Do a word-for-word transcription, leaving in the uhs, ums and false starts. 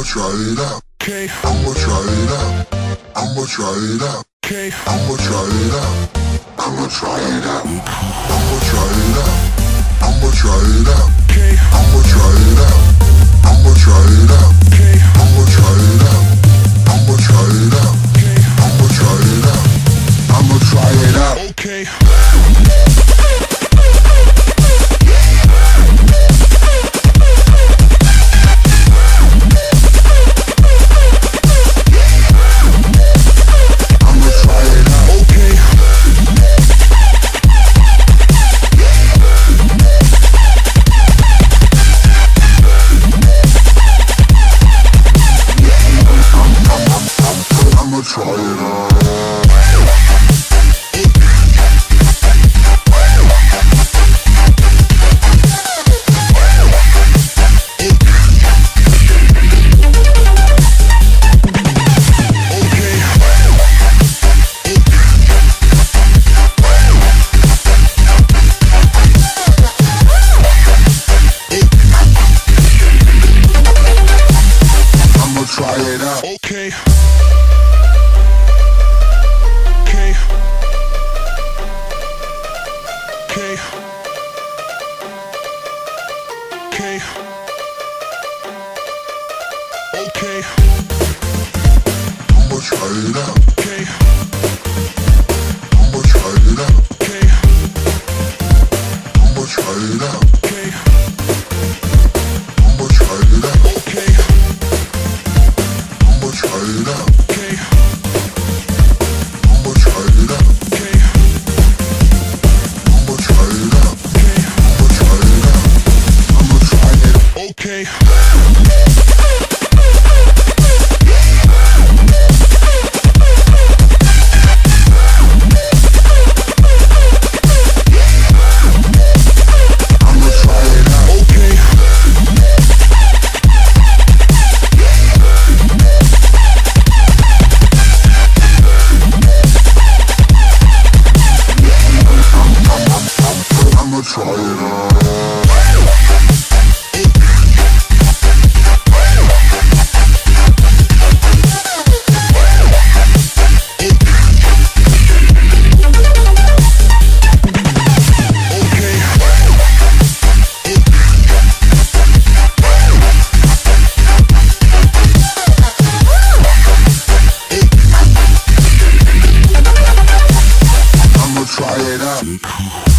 try it out. Okay. I'ma try it out. I'ma try it out. Okay. I'ma try it out. I'ma try it out. I'ma try it out. I'ma try it out. Okay. I'ma try it out. I'ma try it out. Okay. I'ma try it out. I'ma try it out. Okay. I'ma try it out. I'ma try it out. Okay. Try it out. Try it out. Okay. Okay. Okay. Okay. I'ma try it out. Okay. I'ma try it out. Okay. I'ma try it out. Okay. I'ma try it out. Okay. I'ma try it out. Okay. I'ma try it out. Okay. I'ma try it out. Okay. I'ma try it out. I'ma try it out. Okay. Try it out. I'ma try it out.